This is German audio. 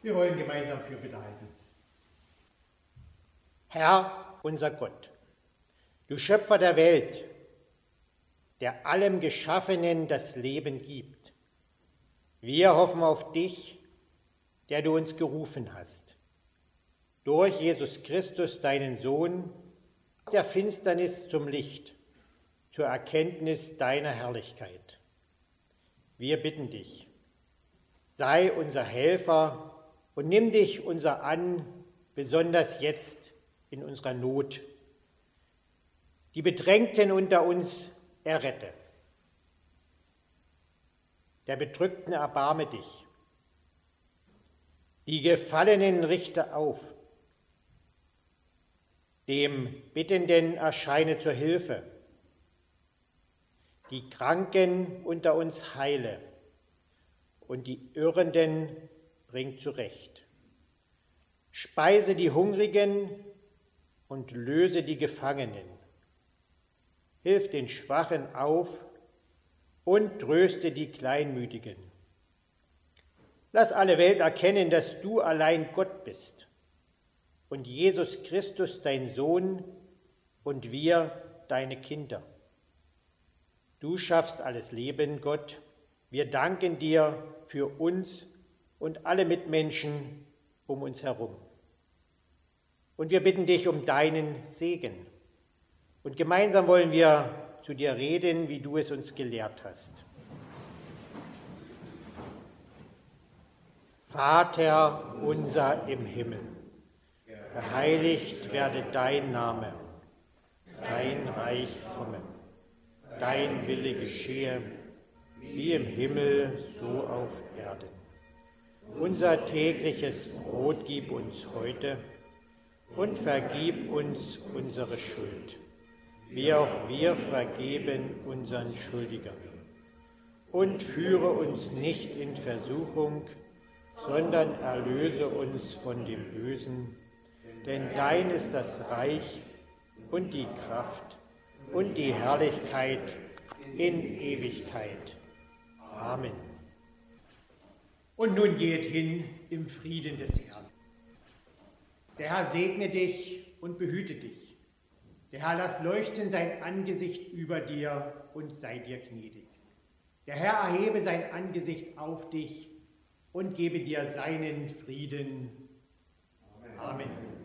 Wir wollen gemeinsam Fürbitte halten. Herr, unser Gott, du Schöpfer der Welt, der allem Geschaffenen das Leben gibt. Wir hoffen auf dich, der du uns gerufen hast. Durch Jesus Christus, deinen Sohn, aus der Finsternis zum Licht, zur Erkenntnis deiner Herrlichkeit. Wir bitten dich, sei unser Helfer und nimm dich unser an, besonders jetzt in unserer Not. Die Bedrängten unter uns errette. Der Bedrückten erbarme dich. Die Gefallenen richte auf. Dem Bittenden erscheine zur Hilfe. Die Kranken unter uns heile und die Irrenden bring zurecht. Speise die Hungrigen und löse die Gefangenen. Hilf den Schwachen auf und tröste die Kleinmütigen. Lass alle Welt erkennen, dass du allein Gott bist und Jesus Christus dein Sohn und wir deine Kinder. Du schaffst alles Leben, Gott. Wir danken dir für uns und alle Mitmenschen um uns herum. Und wir bitten dich um deinen Segen. Und gemeinsam wollen wir zu dir reden, wie du es uns gelehrt hast. Vater unser im Himmel, geheiligt werde dein Name, dein Reich komme, dein Wille geschehe, wie im Himmel, so auf Erden. Unser tägliches Brot gib uns heute und vergib uns unsere Schuld, wie auch wir vergeben unseren Schuldigern. Und führe uns nicht in Versuchung, sondern erlöse uns von dem Bösen, denn dein ist das Reich und die Kraft und die Herrlichkeit in Ewigkeit. Amen. Und nun geht hin im Frieden des Herrn. Der Herr segne dich und behüte dich. Der Herr lass leuchten sein Angesicht über dir und sei dir gnädig. Der Herr erhebe sein Angesicht auf dich und gebe dir seinen Frieden. Amen.